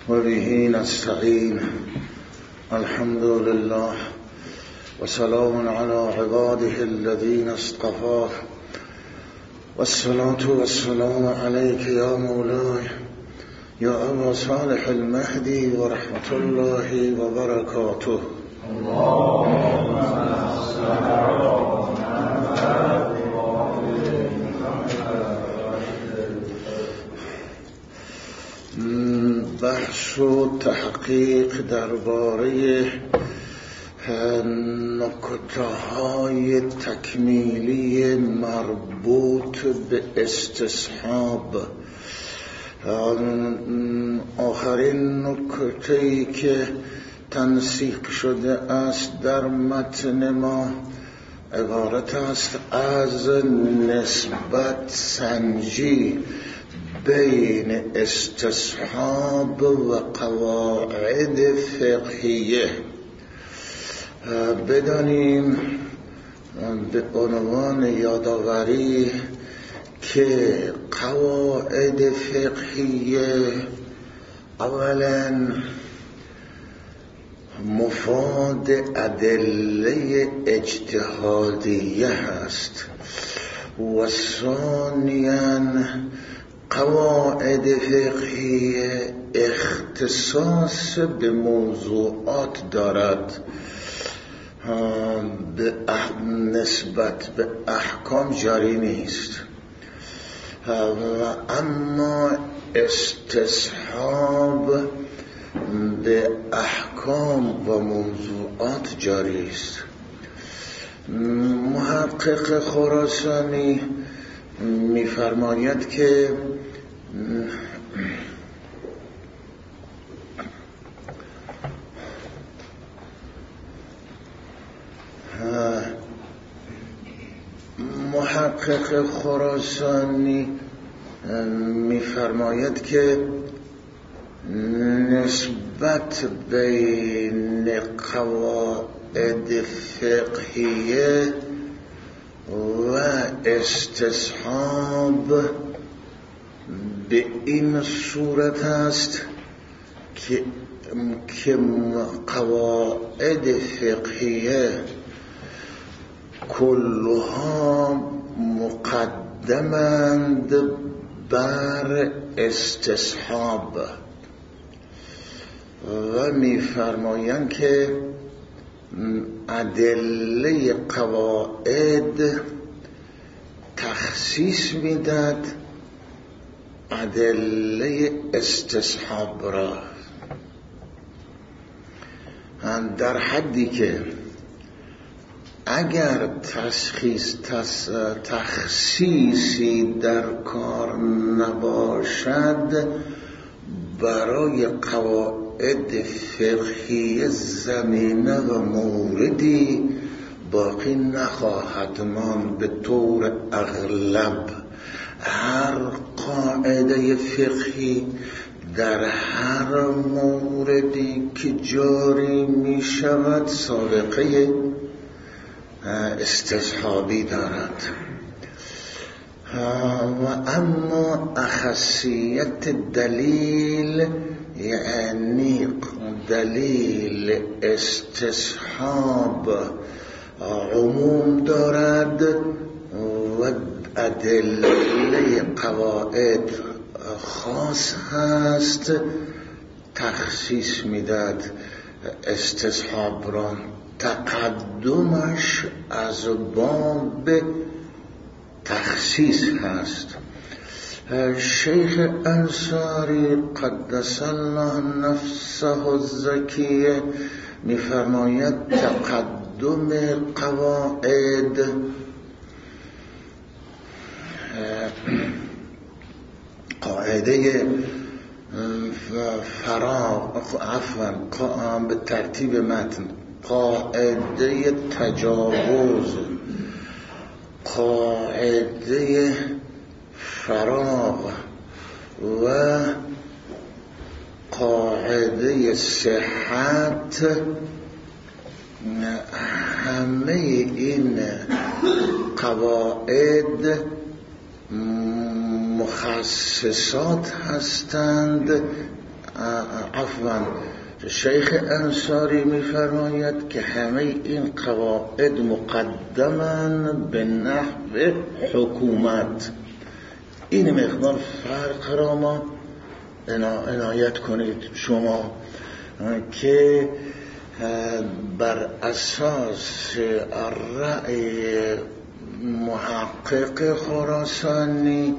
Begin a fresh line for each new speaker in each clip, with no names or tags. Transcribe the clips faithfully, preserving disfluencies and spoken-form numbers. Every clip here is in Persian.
وبه نستعين. الحمد لله وسلام على عباده الذين اصطفاه، والصلاة والسلام عليك يا مولاي يا أبا صالح المهدي ورحمة الله وبركاته. اللهم بحث و تحقیق درباره نکته‌های تکمیلی مربوط به استصحاب. آخرین نکته‌ای که تنسیق شده است در متن ما عبارت است از نسبت سنجی بین استصحاب و قواعد فقهیه. بدانیم به عنوان یادآوری که قواعد فقهیه اولا مفاد ادله اجتهادیه هست و ثانیاً قواعد فقهیه اختصاص به موضوعات دارد به نسبت به احکام جاری نیست، و اما استصحاب به احکام و موضوعات جاری است. محقق خراسانی می‌فرماید که محقق خراسانی می‌فرماید که نسبت بین قواعد فقهیه و استصحاب به این صورت است که که قواعد فقهیه کلها مقدمند بر استصحاب و می‌فرمایند که ادله قواعد تخصیص میداد ادله استصحاب را، در حدی که اگر تشخیص تخصیصی در کار نباشد برای قواعد فقهی زمینه و موردی باقی نخواهد ماند. به طور اغلب هر قاعده فقهی در هر موردی که جاری می شود سابقه استصحابی دارد، و اما اخصیت دلیل یعنی دلیل استصحاب عموم دارد و ادله قواعد خاص هست تخصیص میداد استصحاب را. تقدمش از باب تخصیص هست. شیخ انصاری قدس الله نفسه الزکیه می‌فرماید تقدم قواعد قاعده فراغ عفوا به ترتیب متن قاعده تجاوز، قاعده فراغ و قاعده صحت، همه این قواعد مخصصات هستند عفوا شیخ انصاری میفرماید که همه این قواعد مقدمن به نحو حکومت. این مقدار فرق را ما عنایت کنید شما که بر اساس رأی محقق خراسانی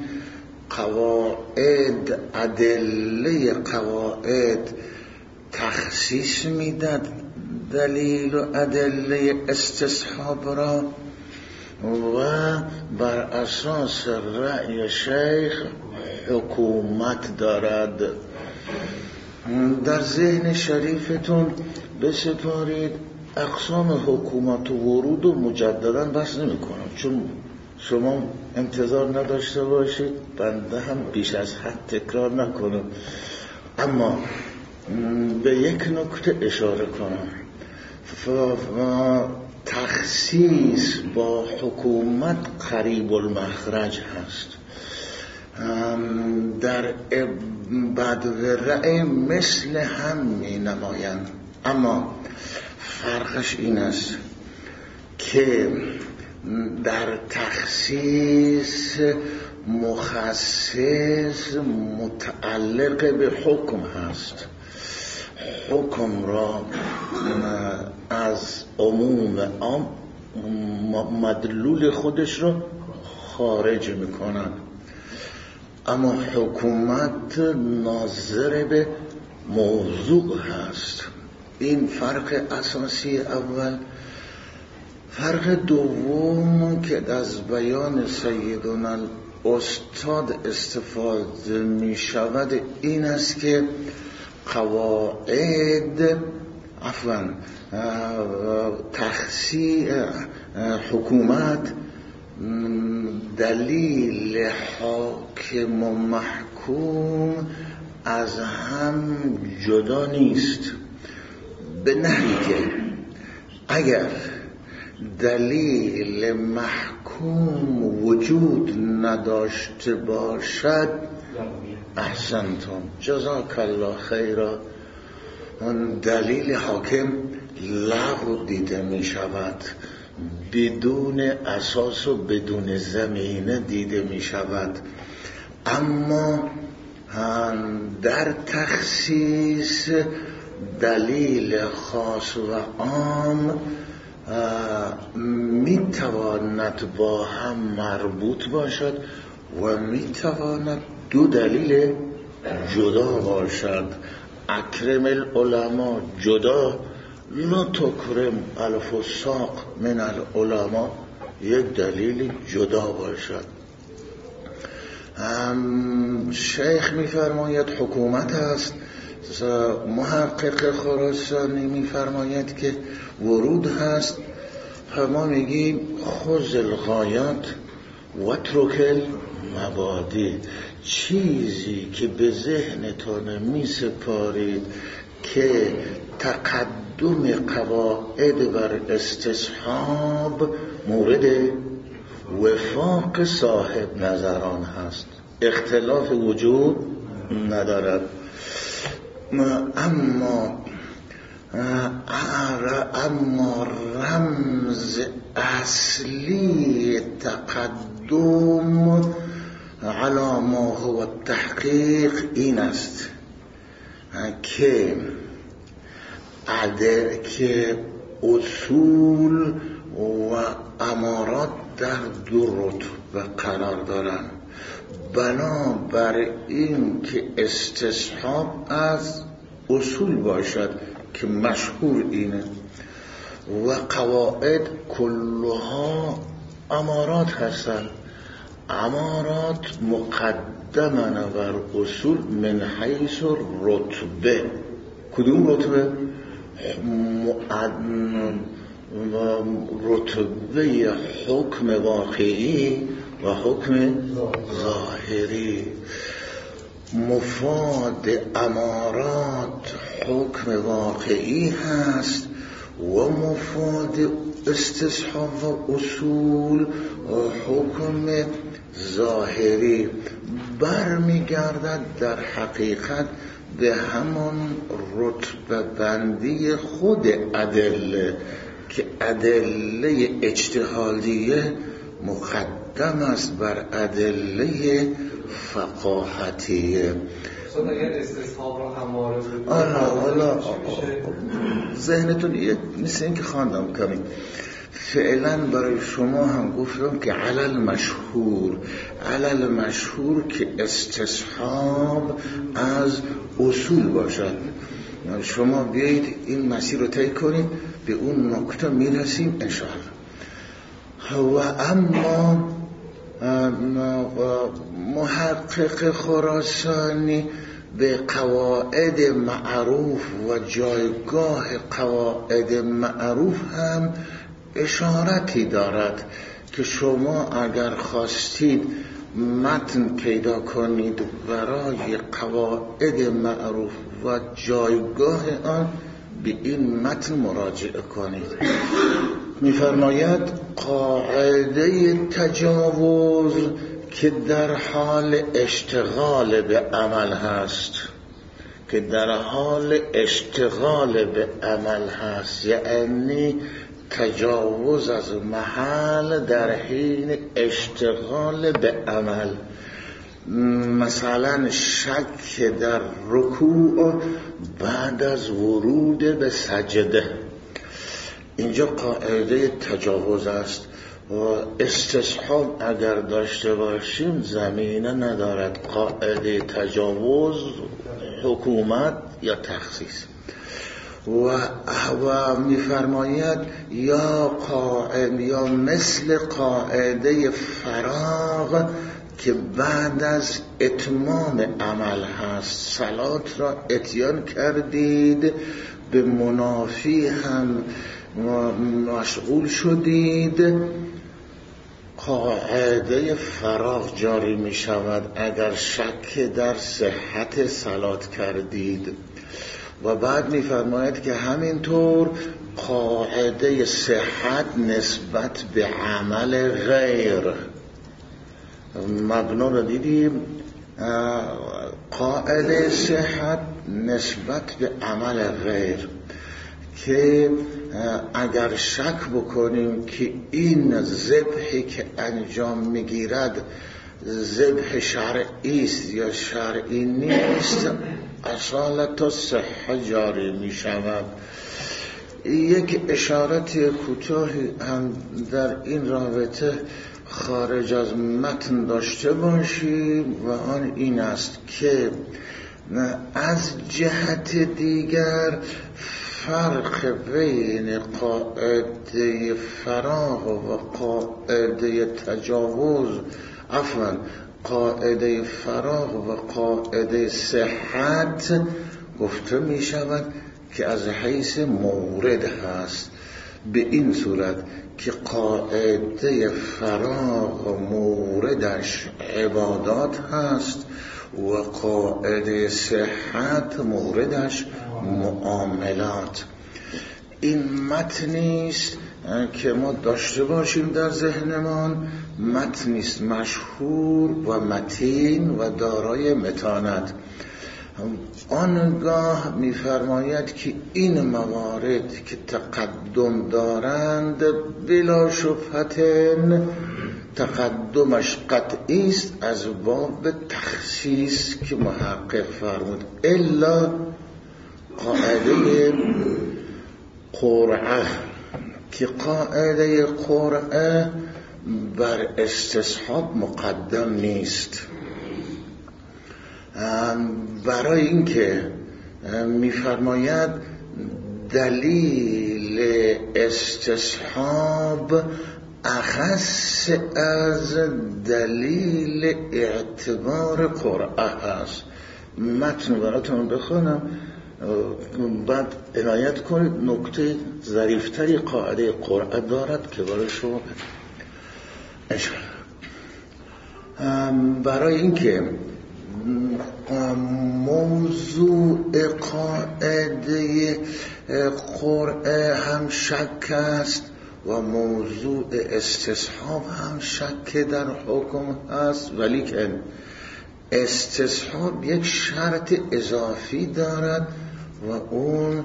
قواعد ادله قواعد تخصیص میداد دلیل و ادله استصحاب را و بر اساس رأی شیخ حکومت دارد. در ذهن شریفتون بسپارید اقسام حکومت و ورود و مجددا بحث نمی کنم، چون شما انتظار نداشته باشید بنده هم بیش از حد تکرار نکنم، اما به یک نکته اشاره کنم. تخصیص با حکومت قریب المخرج هست، در بدو رأی مثل هم می نمایند، اما فرقش این است که در تخصیص مخصص متعلق به حکم هست، حکم را از عموم عام مدلول خودش را خارج میکنن، اما حکومت ناظر به موضوع هست. این فرق اساسی اول. فرق دوم که از بیان سیدنا استاد استفاده می شود این است که قواعد عفوا تخصیص حکومت دلیل حاکم و محکوم از هم جدا نیست، به نحوی که اگر دلیل محکوم وجود نداشته باشد، احسنتم جزاک الله خیرا، دلیل حاکم لغو دیده می شود، بدون اساس و بدون زمینه دیده می شود. اما در تخصیص دلیل خاص و عام می تواند با هم مربوط باشد و می تواند دو دلیل جدا باشد. اکرم العلماء جدا، لا تکرم الفساق من العلماء یک دلیل جدا باشد. شیخ می فرماید حکومت است، محقق خراسانی می فرماید که ورود هست. ما میگیم خذ الغایات و اترک المبادی، چیزی که به ذهنتان می سپارید که تقدم قواعد بر استصحاب مورد وفاق صاحب نظران هست، اختلاف وجود ندارد. اما اما رمز اصلی تقدم علی ما هو تحقیق این است که عدل که اصول و امارات در دو رتبه قرار دارند، بنابر این که استصحاب از اصول باشد که مشهور اینه و قواعد کلها امارات هستند. امارات مقدمن بر اصول من حیث رتبه. کدوم رتبه؟ رتبه حکم واقعی و حکم ظاهری. مفاد امارات حکم واقعی هست و مفاد استصحاب و اصول حکم ظاهری. برمیگردد در حقیقت به همون رتبه بندی خود ادله که ادله اجتهادیه مقدم است بر ادله فقاهتیه.
مثلا اگر استصحاب رو همواره بود
آلا آلا ذهنتون مثل این که خواندم کمی فعلا برای شما هم گفتم که علل مشهور علل مشهور که استصحاب از اصول باشد. شما بیایید این مسیر رو طی کنید به اون نکته میرسیم انشاءالله. و اما محقق خراسانی به قواعد معروف و جایگاه قواعد معروف هم اشارتی دارد که شما اگر خواستید متن پیدا کنید برای قواعد معروف و جایگاه آن به این متن مراجعه کنید. می‌فرماید قاعده تجاوز که در حال اشتغال به عمل هست که در حال اشتغال به عمل هست یعنی تجاوز از محل در حین اشتغال به عمل. مثلا شک در رکوع بعد از ورود به سجده، اینجا قاعده تجاوز است و استصحاب اگر داشته باشیم زمینه ندارد قاعده تجاوز حکومت یا تخصیص. و و میفرماید یا قاعده یا مثل قاعده فراغ که بعد از اتمام عمل هست، صلات را اتیان کردید به منافی هم مشغول شدید، قاعده فراغ جاری می شود اگر شک در صحت صلات کردید. و بعد می فرماید که همینطور قاعده صحت نسبت به عمل غیر، مبنا رو دیدیم، قاعده صحت نسبت به عمل غیر که اگر شک بکنیم که این ذبحی که انجام میگیرد ذبح شرعی است یا شرعی نیست، اصالت و صحه جاری می شود. یک اشارت کوتاهی هم در این رابطه خارج از متن داشته باشیم و آن این است که از جهت دیگر فرق بین قاعده فراغ و قاعده تجاوز عفوا قاعده فراغ و قاعده صحت گفته می شود که از حیث مورد هست، به این صورت که قاعده فراغ موردش عبادات هست و قاعده صحت موردش معاملات. این متنی است که ما داشته باشیم در ذهنمان، متنی است مشهور و متین و دارای متانت. آنگاه می‌فرماید که این موارد که تقدم دارند بلا شبهة تقدمش قطعی است از باب تخصیص که محقق فرمود، الا قاعده قرعه که قاعده قرعه بر استصحاب مقدم نیست، برای اینکه می‌فرماید دلیل استصحاب اخص از دلیل اعتبار قرعه است. متن براتون بخونم بعد عنایت کنید، نکته ظریفتری قاعده قرعه دارد که برای شما اشاره. برای اینکه موضوع قاعده قرعه هم شک است و موضوع استصحاب هم شک در حکم است، ولی که استصحاب یک شرط اضافی دارد و اون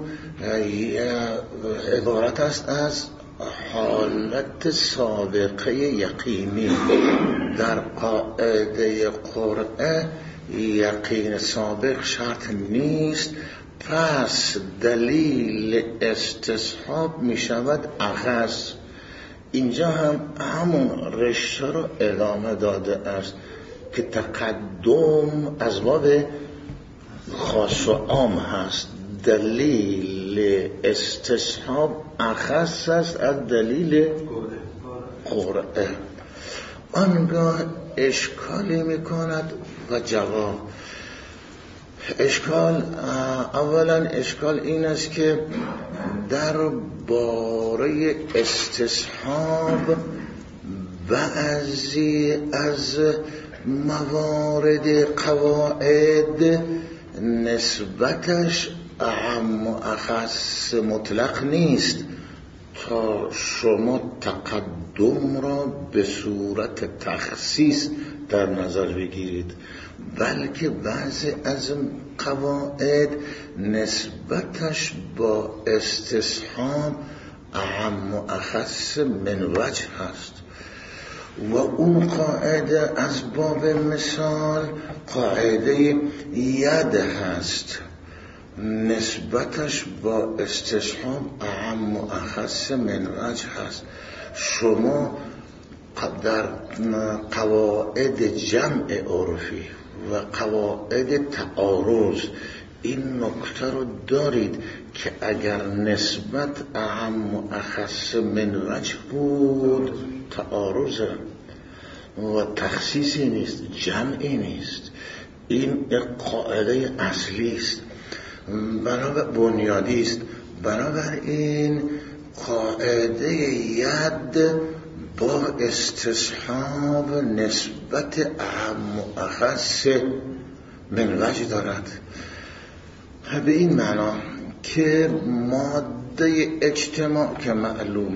عبارت است از حالت سابقه یقینی. در قاعده قرعه یقین سابق شرط نیست، پس دلیل استصحاب می شود اخذ. اینجا هم همون رشته رو ادامه داده است که تقدم از باب خاص و عام هست. دلیل استصحاب اخص است از دلیل قرعه. آنگاه اشکالی میکند و جواب. اشکال اولا اشکال این است که در باره استصحاب بعضی از موارد قواعد نسبتش اعم و اخص مطلق نیست تا شما تقدم را به صورت تخصیص در نظر بگیرید، بلکه بعضی از قواعد نسبتش با استصحاب اعم و اخص من وجه هست و اون قاعده از باب مثال قاعده ید هست، نسبتش با استصحاب اعم و اخص من وجه هست. شما در قواعد جمع عرفی و قواعد تعارض این نکته رو دارید که اگر نسبت اعم و اخص من وجه بود تعارضه و تخصیصی نیست، جمعی نیست. این قاعده اصلی است، بنابر بنیادی است. بنابراین قاعده ید با استصحاب نسبت اعم و اخص من وجه دارد، به این معنا که ماده اجتماع که معلومه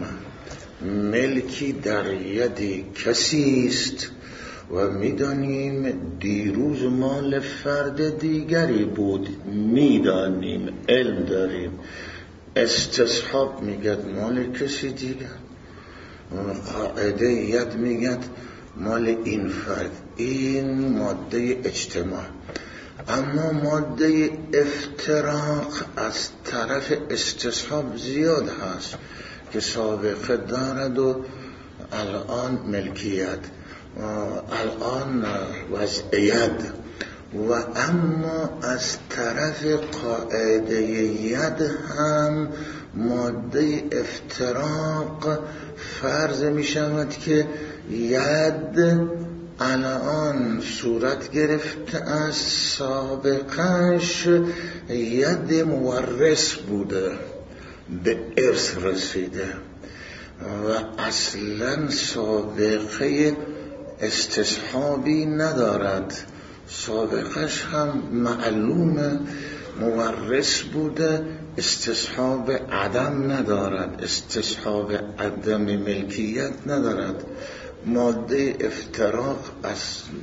ملکی در ید کسی است و میدانیم دیروز مال فرد دیگری بود، میدانیم، علم داریم. استصحاب میگد مال کسی دیگر، قاعده ید میگد مال این فرد. این ماده اجتماع. اما ماده افتراق از طرف استصحاب زیاد هست که سابقه دارد و الان ملکیت، الان وضعیت. و اما از طرف قاعده ید هم ماده افتراق فرض می شود که ید الان صورت گرفته از سابقش ید مورث بوده، به ارث رسیده و اصلا سابقه استصحابی ندارد. سابقش هم معلومه مورث بوده، استصحاب عدم ندارد، استصحاب عدم ملکیت ندارد. ماده افتراق از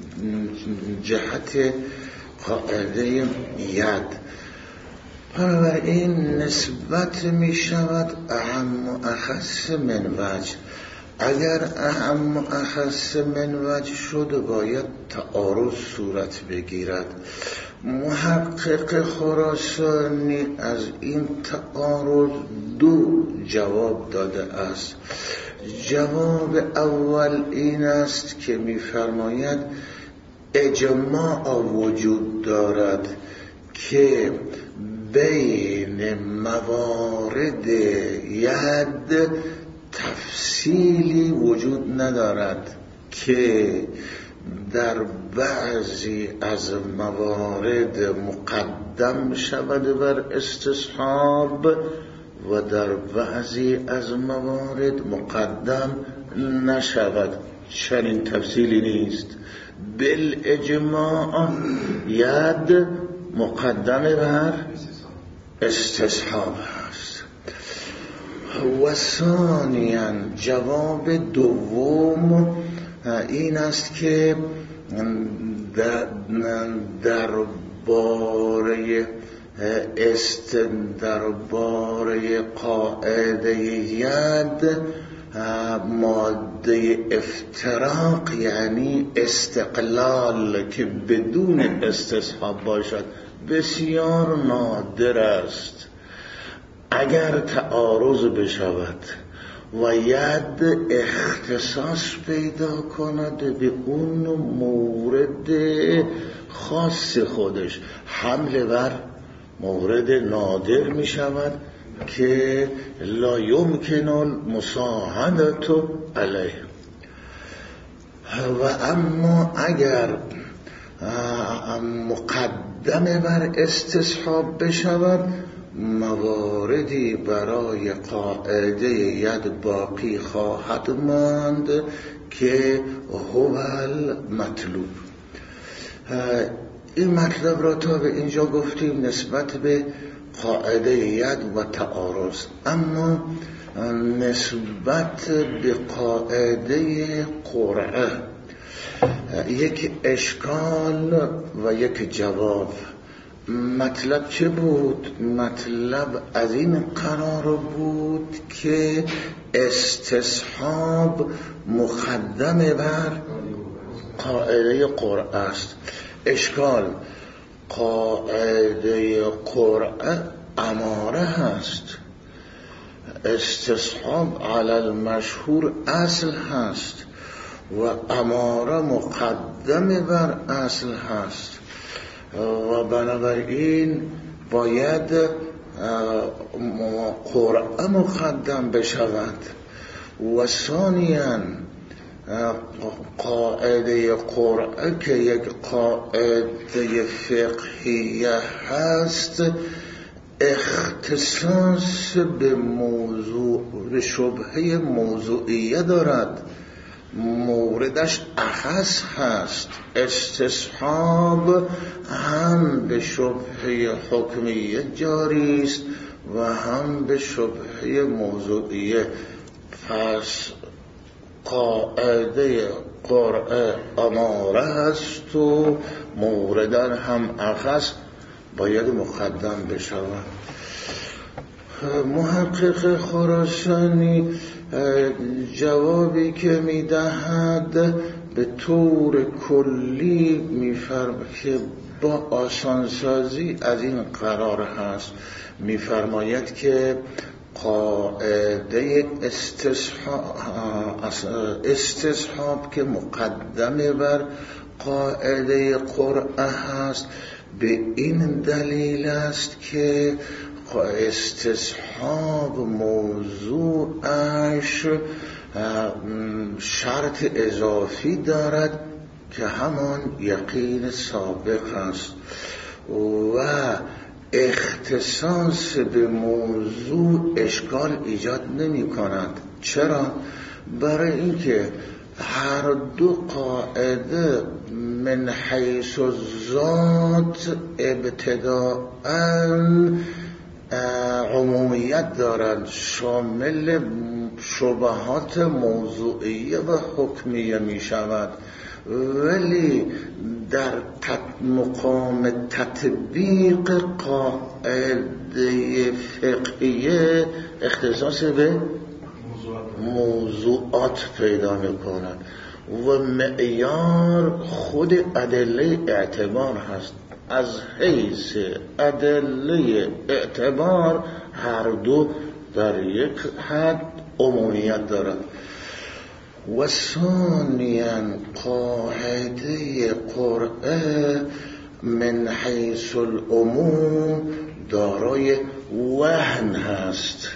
جهت قاعده ید. بنابراین نسبت می شود اهم و اخص من وجه. اگر اهم و اخص من وجه شد باید تعارض صورت بگیرد. محقق خراسانی از این تعارض دو جواب داده است. جواب اول این است که می‌فرماید اجماع وجود دارد که بین موارد ید تفصیلی وجود ندارد که در بعضی از موارد مقدم شود بر استصحاب و در بعضی از موارد مقدم نشود. چنین تفصیلی نیست. بالاجماع ید مقدم بر استصحاب است. و ثانیاً جواب دوم این است که در, در باره است در باره قاعده ید ماده افتراق یعنی استقلال که بدون استصحاب باشد بسیار نادر است. اگر تعارض بشود و ید اختصاص پیدا کند به اون مورد خاص خودش، حمله بر مورد نادر می شود که لا یمکن المساعدت علیه. و اما اگر مقدمه بر استصحاب بشود، مواردی برای قاعده ید باقی خواهد ماند که هو المطلوب. این مطلب را تا به اینجا گفتیم نسبت به قاعده ید و تعارض. اما نسبت به قاعده قرعه یک اشکال و یک جواب. مطلب چه بود؟ مطلب از این قرار بود که استصحاب مقدم بر قاعده قرعه است. اشکال قاعده قرعه اماره هست، استصحاب علی المشهور اصل هست و اماره مقدم بر اصل هست و بنابراین باید قرعه مقدم بشود. و ثانیاً قاعده قرعه که یک قاعده فقهیه هست اختصاص به موضوع به شبهه موضوعیه دارد، موردش اخص هست. استصحاب هم به شبهه حکمیه جاری است و هم به شبهه موضوعیه. پس قاعده قرعه اماره هست و موردن هم اخص باید مقدم بشود. محقق خراسانی جوابی که میدهد به طور کلی میفرماید که با آسانسازی از این قرار هست. میفرماید که قاعده استصحاب, استصحاب که مقدمه بر قاعده قرعه هست به این دلیل است که استصحاب موضوعش شرط اضافی دارد که همان یقین سابق است و اختصاص به موضوع اشکال ایجاد نمی کند. چرا؟ برای اینکه هر دو قاعده من حیث الذات ابتداءً عمومیت دارند، شامل شبهات موضوعیه و حکمیه می شود، ولی در مقام تطبیق قاعده فقهیه اختصاص به موضوعات پیدا می کند و معیار خود ادله اعتبار هست. از حیث ادله اعتبار هر دو در یک حد عمومیت دارد. و ثانیاً قاعده قرعه من حیث العموم دارای وهن هست،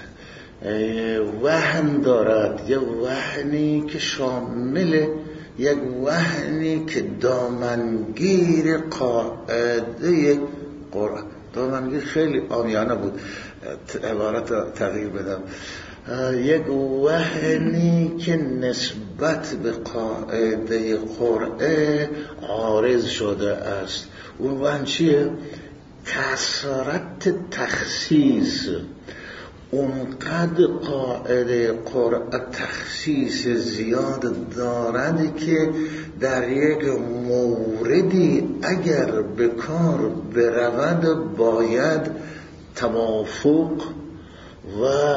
وهن دارد، یک وهنی که شامل یک وهنی که دامنگیر قاعده قرآن. دامنگیر خیلی عامیانه بود، عبارت تغییر بدم. یک وهنی که نسبت به قاعده قرعه عارض شده است. اون وهن چیه؟ کثرت تخصیص. اونقدر قاعده قرآن تخصیص زیاد دارد که در یک موردی اگر به کار برود باید توافق و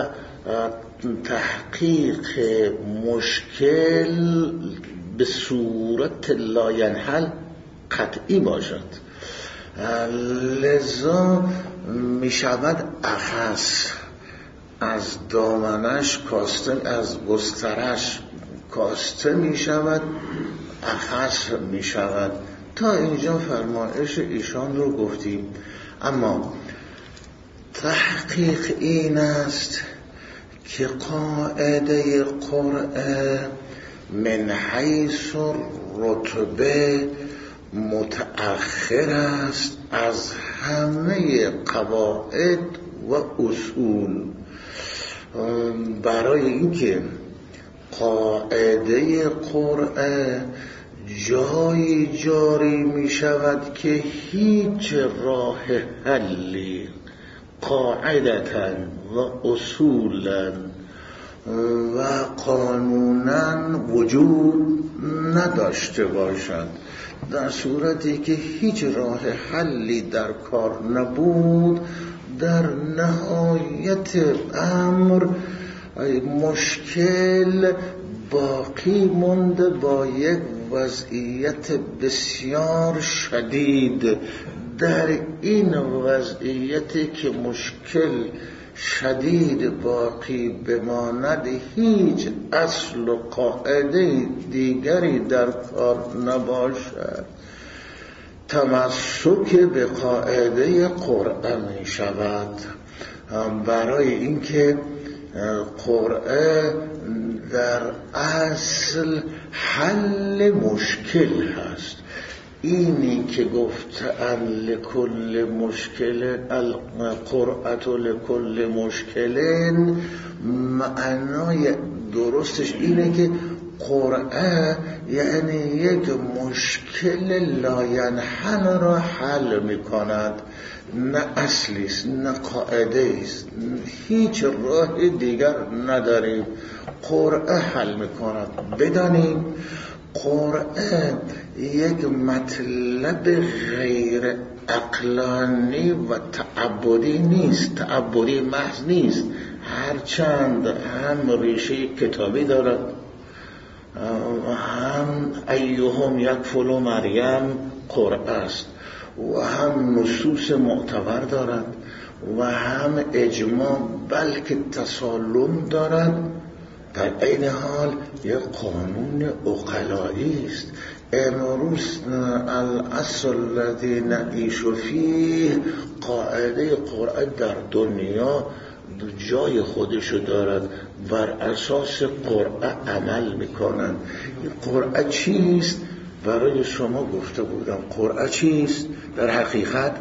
تحقیق مشکل به صورت لاینحل قطعی باشد. لذا می شود اخص از دامنش کاسته، از گسترش کاسته می شود، اخص می شود. تا اینجا فرمایش ایشان رو گفتیم. اما تحقیق این است که قاعده قرآن من حیث رتبه متأخر است از همه قواعد و اصول. برای اینکه قاعده قرآن جایی جاری می شود که هیچ راه حلی قاعدتاً و اصولاً و قانوناً وجود نداشته باشد، در صورتی که هیچ راه حلی در کار نبود، در نهایت امر مشکل باقی مونده با یک وضعیت بسیار شدید. در این وضعیتی که مشکل شدید باقی بماند، هیچ اصل و قاعده دیگری در کار نباشد، تمسک به قاعده قرآن می شود. برای اینکه قرآن در اصل حل مشکل هست. اینی که گفتن لکل مشکل القرآن لکل مشکل، معنای درستش اینه که قرآن یعنی یک مشکل لاینحل را حل می کند، نه اصلی است نه قاعده است، هیچ راه دیگر نداریم، قرآن حل می کند. بدانیم قرآن یک مطلب غیر عقلانی و تعبدی نیست، تعبدی محض نیست، هرچند هم ریشه کتابی دارد، هم ایهم یکفل مریم قرآن است و هم نصوص معتبر دارد و هم اجماع بلکه تسالم دارد. در این حال یک قانون عقلایی است. امروز الاصل الذی نعیش فیه، قاعده قرآن در دنیا جای خودشو دارد، بر اساس قرآن عمل میکنند. قرآن چیست؟ برای شما گفته بودم قرآن چیست؟ در حقیقت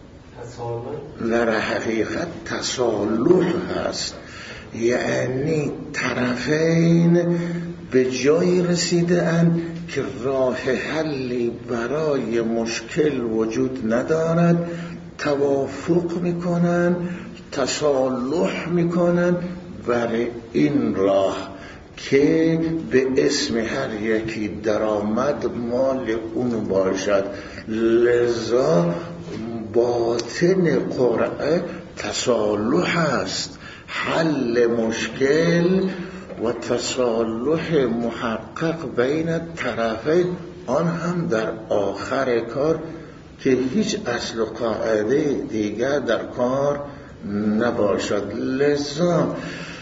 در حقیقت تصالح هست، یعنی طرفین به جایی رسیده اند که راه حلی برای مشکل وجود ندارد، توافق میکنن، تصالح میکنن بر این راه که به اسم هر یکی درآمد مال اون باشد. لذا باطن قرآن تصالح است، حل مشکل و تصالح محقق بین طرفین، آن هم در آخر کار که هیچ اصل و قاعده دیگر در کار نباشد. لذا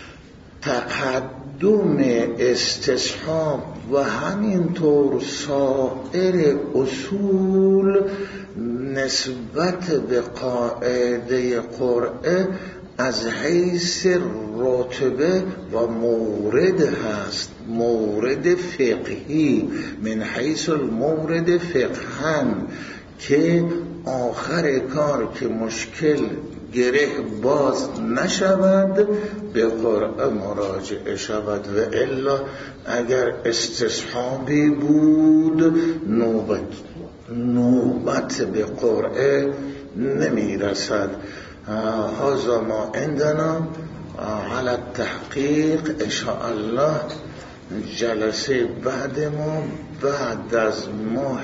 تقدم استصحاب و همینطور سایر اصول نسبت به قاعده قرآن از حیث رتبه و مورد هست، مورد فقهی، من حیث المورد فقهن، که آخر کار که مشکل گره باز نشود به قرآن مراجعه شود، و الا اگر استصحابی بود نوبت نوبت به قرآن نمی رسد. هذا ما عندنا علی التحقیق انشاءالله جلسه بعد ما بعد از ماه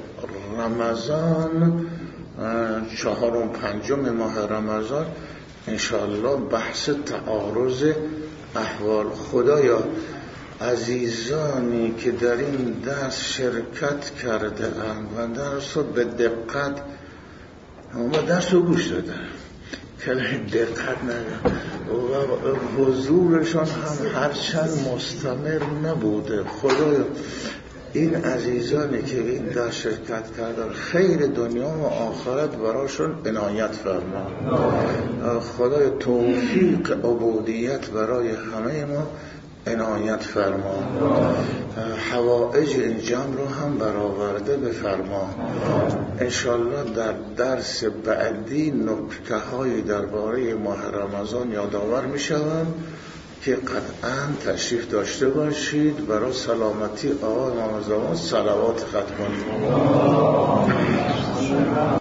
رمضان، چهارم پنجم ماه رمضان انشاءالله بحث تعارض احوال. خدایا عزیزانی که در این درس شرکت کرده اند و درس رو به دقت و درس رو گوش دادن، کلمه دقت ندارن و حضورشان هم هرچند مستمر نبوده. خدایا این عزیزانی که این در شرکت کردن خیر دنیا و آخرت براشون عنایت فرما. خدای توفیق عبودیت برای همه ما عنایت فرما. حوائج این جمع رو هم برآورده بفرما. انشالله در درس بعدی نکته های درباره ماه رمضان یادآور می شوم که قطعا تشریف داشته باشید. برای سلامتی آقای امام زمان صلوات ختم کنید.